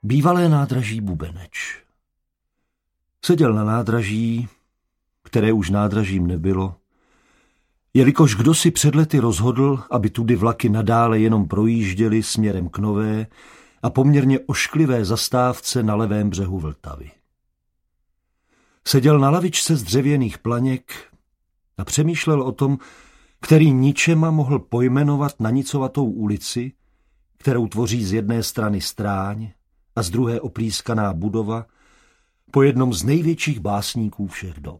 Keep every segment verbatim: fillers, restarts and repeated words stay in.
Bývalé nádraží Bubeneč. Seděl na nádraží, které už nádražím nebylo, jelikož kdo si před lety rozhodl, aby tudy vlaky nadále jenom projížděly směrem k nové a poměrně ošklivé zastávce na levém břehu Vltavy. Seděl na lavičce z dřevěných planěk a přemýšlel o tom, který ničema mohl pojmenovat nanicovatou ulici, kterou tvoří z jedné strany Stráň a z druhé oplískaná budova po jednom z největších básníků všech dob.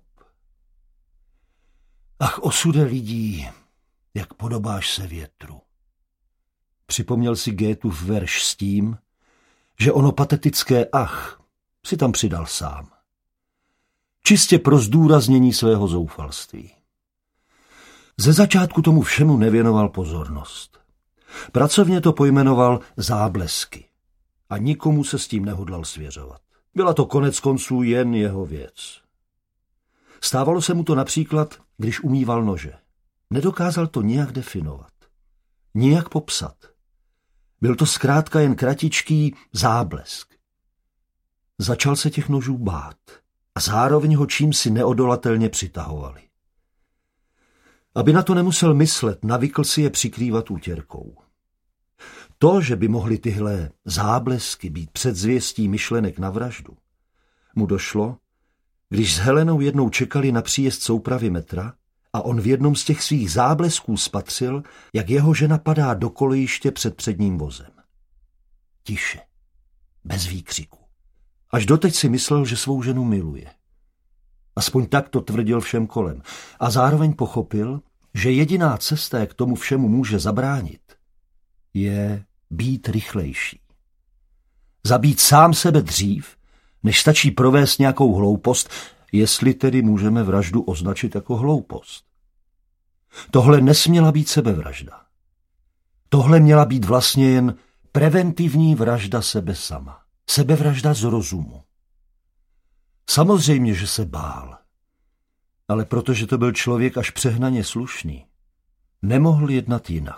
Ach, osude lidí, jak podobáš se větru. Připomněl si Goethův verš s tím, že ono patetické ach si tam přidal sám. Čistě pro zdůraznění svého zoufalství. Ze začátku tomu všemu nevěnoval pozornost. Pracovně to pojmenoval záblesky a nikomu se s tím nehodlal svěřovat. Byla to konec konců jen jeho věc. Stávalo se mu to například, když umýval nože. Nedokázal to nijak definovat, nijak popsat. Byl to zkrátka jen kratičký záblesk. Začal se těch nožů bát a zároveň ho čímsi neodolatelně přitahovali. Aby na to nemusel myslet, navykl si je přikrývat útěrkou. To, že by mohly tyhle záblesky být předzvěstí myšlenek na vraždu, mu došlo, když s Helenou jednou čekali na příjezd soupravy metra a on v jednom z těch svých záblesků spatřil, jak jeho žena padá do kolejiště před předním vozem. Tiše, bez výkřiku. Až doteď si myslel, že svou ženu miluje. Aspoň tak to tvrdil všem kolem. A zároveň pochopil, že jediná cesta, jak tomu všemu může zabránit, je být rychlejší. Zabít sám sebe dřív, než stačí provést nějakou hloupost, jestli tedy můžeme vraždu označit jako hloupost. Tohle nesměla být sebevražda. Tohle měla být vlastně jen preventivní vražda sebe sama. Sebevražda z rozumu. Samozřejmě, že se bál, ale protože to byl člověk až přehnaně slušný, nemohl jednat jinak.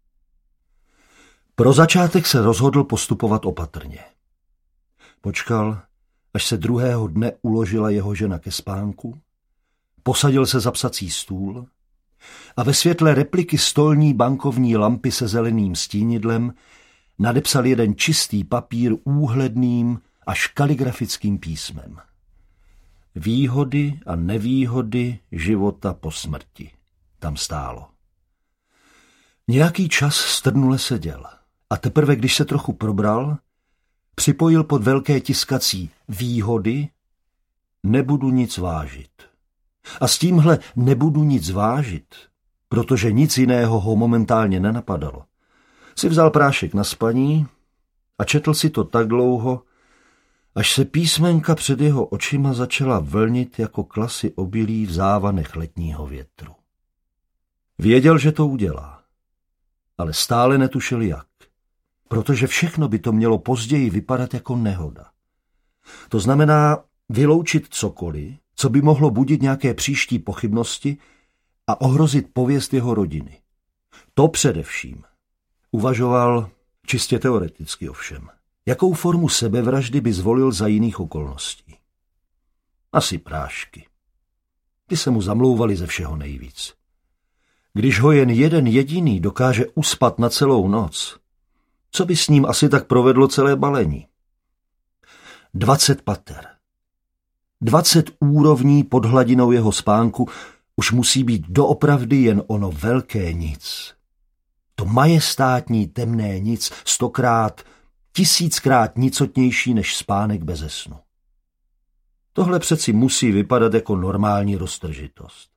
Pro začátek se rozhodl postupovat opatrně. Počkal, až se druhého dne uložila jeho žena ke spánku, posadil se za psací stůl a ve světle repliky stolní bankovní lampy se zeleným stínidlem nadepsal jeden čistý papír úhledným až kaligrafickým písmem. Výhody a nevýhody života po smrti. Tam stálo. Nějaký čas strnule seděl a teprve, když se trochu probral, připojil pod velké tiskací výhody nebudu nic vážit. A s tímhle nebudu nic vážit, protože nic jiného ho momentálně nenapadalo, si vzal prášek na spaní a četl si to tak dlouho, až se písmenka před jeho očima začala vlnit jako klasy obilí v závanech letního větru. Věděl, že to udělá, ale stále netušil jak, protože všechno by to mělo později vypadat jako nehoda. To znamená vyloučit cokoliv, co by mohlo budit nějaké příští pochybnosti a ohrozit pověst jeho rodiny. To především. Uvažoval čistě teoreticky ovšem. Jakou formu sebevraždy by zvolil za jiných okolností? Asi prášky. Ty se mu zamlouvaly ze všeho nejvíc. Když ho jen jeden jediný dokáže uspat na celou noc, co by s ním asi tak provedlo celé balení? Dvacet pater. Dvacet úrovní pod hladinou jeho spánku už musí být doopravdy jen ono velké nic. To majestátní temné nic stokrát, tisíckrát nicotnější než spánek beze snu. Tohle přeci musí vypadat jako normální roztržitost.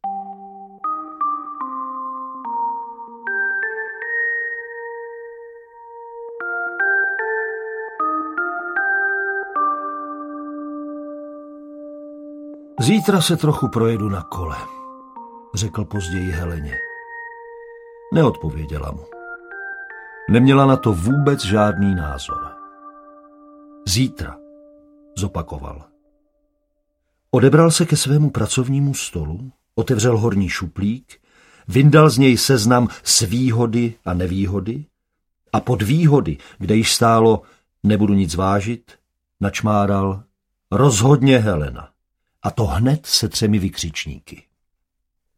Zítra se trochu projedu na kole, řekl později Heleně. Neodpověděla mu. Neměla na to vůbec žádný názor. Zítra, zopakoval. Odebral se ke svému pracovnímu stolu, otevřel horní šuplík, vyndal z něj seznam s výhody a nevýhody a pod výhody, kde již stálo Nebudu nic vážit, načmáral rozhodně Helena. A to hned se třemi vykřičníky.